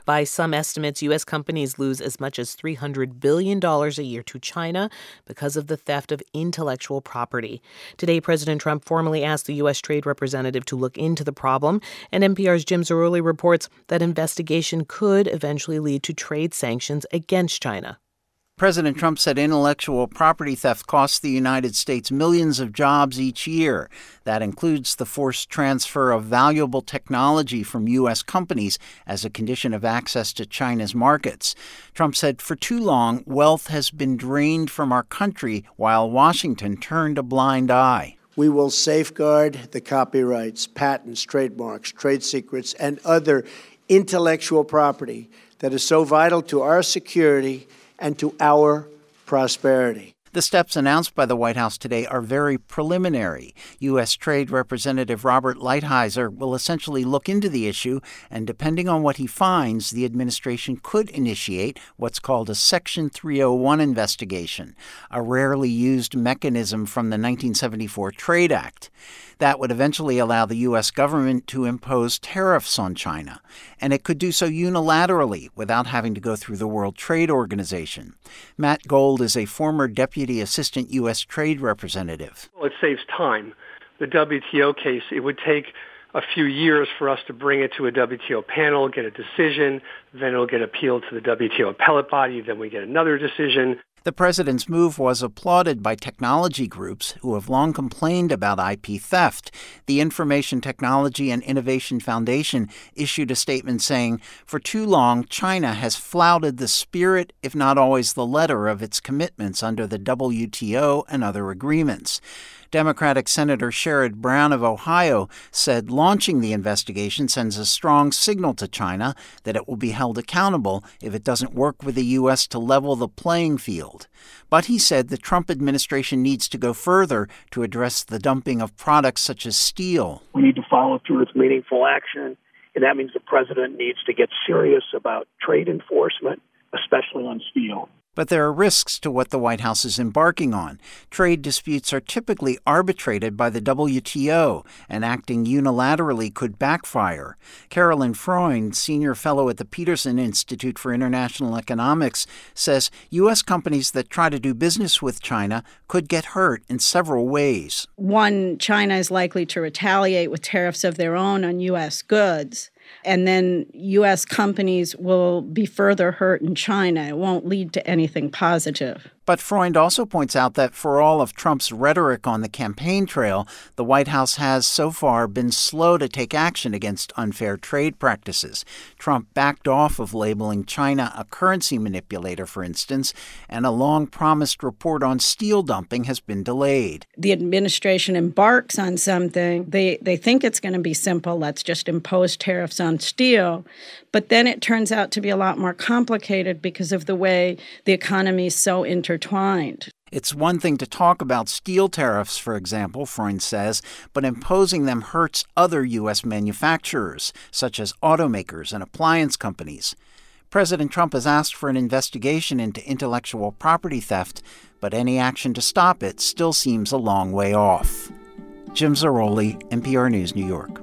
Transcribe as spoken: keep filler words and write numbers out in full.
By some estimates, U S companies lose as much as three hundred billion dollars a year to China because of the theft of intellectual property. Today, President Trump formally asked the U S Trade Representative to look into the problem, and N P R's Jim Zarroli reports that investigation could eventually lead to trade sanctions against China. President Trump said intellectual property theft costs the United States millions of jobs each year. That includes the forced transfer of valuable technology from U S companies as a condition of access to China's markets. Trump said for too long, wealth has been drained from our country while Washington turned a blind eye. We will safeguard the copyrights, patents, trademarks, trade secrets, and other intellectual property that is so vital to our security and to our prosperity. The steps announced by the White House today are very preliminary. U S. Trade Representative Robert Lighthizer will essentially look into the issue, and depending on what he finds, the administration could initiate what's called a Section three oh one investigation, a rarely used mechanism from the nineteen seventy-four Trade Act. That would eventually allow the U S government to impose tariffs on China, and it could do so unilaterally without having to go through the World Trade Organization. Matt Gold is a former Deputy Assistant U S. Trade Representative. Well, it saves time. The W T O case, it would take a few years for us to bring it to a W T O panel, get a decision, then it'll get appealed to the W T O appellate body, then we get another decision. The president's move was applauded by technology groups who have long complained about I P theft. The Information Technology and Innovation Foundation issued a statement saying, for too long, China has flouted the spirit, if not always the letter, of its commitments under the W T O and other agreements. Democratic Senator Sherrod Brown of Ohio said launching the investigation sends a strong signal to China that it will be held accountable if it doesn't work with the U S to level the playing field. But he said the Trump administration needs to go further to address the dumping of products such as steel. We need to follow through with meaningful action, and that means the president needs to get serious about trade enforcement, especially on steel. But there are risks to what the White House is embarking on. Trade disputes are typically arbitrated by the W T O, and acting unilaterally could backfire. Carolyn Freund, senior fellow at the Peterson Institute for International Economics, says U S companies that try to do business with China could get hurt in several ways. One, China is likely to retaliate with tariffs of their own on U S goods. And then U S companies will be further hurt in China. It won't lead to anything positive. But Freund also points out that for all of Trump's rhetoric on the campaign trail, the White House has so far been slow to take action against unfair trade practices. Trump backed off of labeling China a currency manipulator, for instance, and a long-promised report on steel dumping has been delayed. The administration embarks on something. They, they think it's going to be simple. Let's just impose tariffs on steel. But then it turns out to be a lot more complicated because of the way the economy is so intertwined. It's one thing to talk about steel tariffs, for example, Freund says, but imposing them hurts other U S manufacturers, such as automakers and appliance companies. President Trump has asked for an investigation into intellectual property theft, but any action to stop it still seems a long way off. Jim Zarroli, N P R News, New York.